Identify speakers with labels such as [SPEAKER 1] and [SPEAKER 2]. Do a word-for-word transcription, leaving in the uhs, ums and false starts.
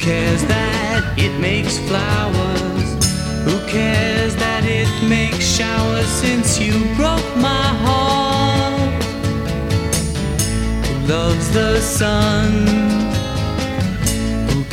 [SPEAKER 1] cares that it makes flowers? Who cares that it makes showers? Since you broke my heart, who loves the sun